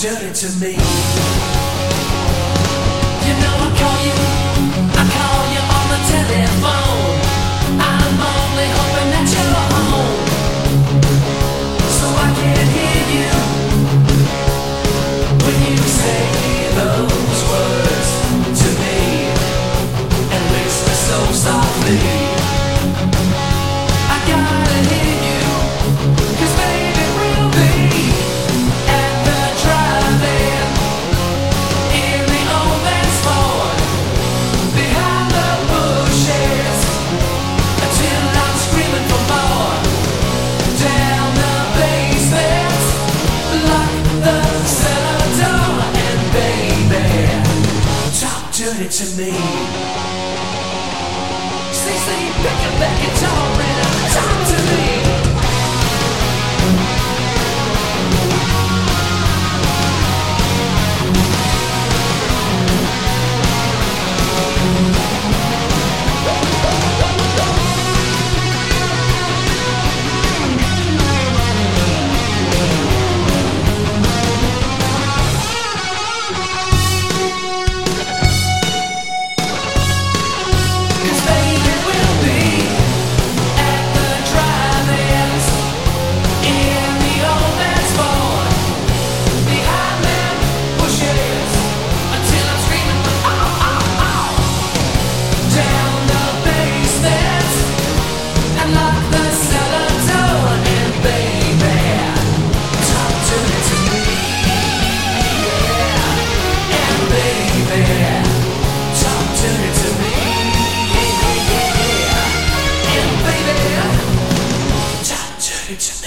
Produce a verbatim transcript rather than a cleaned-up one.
dirty to me. You know I call you, I call you on the telephone. I'm only hoping that you're home, so I can hear you when you say those words to me and whisper so softly. I gotta hear you, 'cause baby we'll be at the drive-in in the old man's Ford, behind the bushes, until I'm screaming for more. Down the basement, lock the cellar door, and baby, talk dirty to me. Say, say, pick up that guitar and talk to me. It's